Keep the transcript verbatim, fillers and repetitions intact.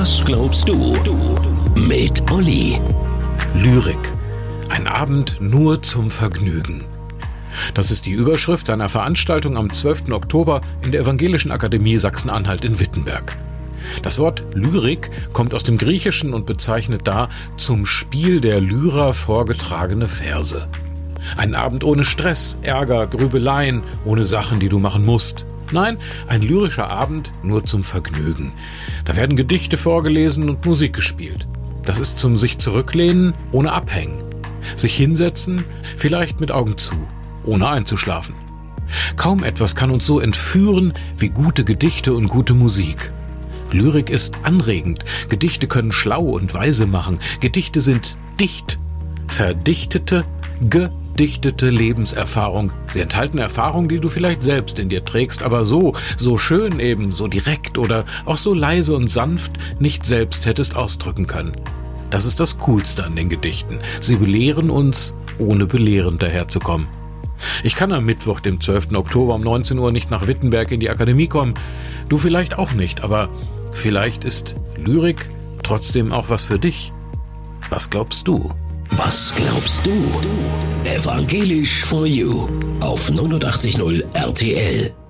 Was glaubst du? Mit Olli. Lyrik. Ein Abend nur zum Vergnügen. Das ist die Überschrift einer Veranstaltung am zwölften Oktober in der Evangelischen Akademie Sachsen-Anhalt in Wittenberg. Das Wort Lyrik kommt aus dem Griechischen und bezeichnet da zum Spiel der Lyra vorgetragene Verse. Ein Abend ohne Stress, Ärger, Grübeleien, ohne Sachen, die du machen musst. Nein, ein lyrischer Abend nur zum Vergnügen. Da werden Gedichte vorgelesen und Musik gespielt. Das ist zum sich zurücklehnen, ohne abhängen. Sich hinsetzen, vielleicht mit Augen zu, ohne einzuschlafen. Kaum etwas kann uns so entführen wie gute Gedichte und gute Musik. Lyrik ist anregend. Gedichte können schlau und weise machen. Gedichte sind dicht. Verdichtete, gedichtete Lebenserfahrung. Sie enthalten Erfahrungen, die du vielleicht selbst in dir trägst, aber so, so schön eben, so direkt oder auch so leise und sanft nicht selbst hättest ausdrücken können. Das ist das Coolste an den Gedichten. Sie belehren uns, ohne belehrend daherzukommen. Ich kann am Mittwoch, dem zwölften Oktober um neunzehn Uhr nicht nach Wittenberg in die Akademie kommen. Du vielleicht auch nicht, aber vielleicht ist Lyrik trotzdem auch was für dich. Was glaubst du? Was glaubst du? Evangelisch for You auf neunundachtzig Komma null R T L.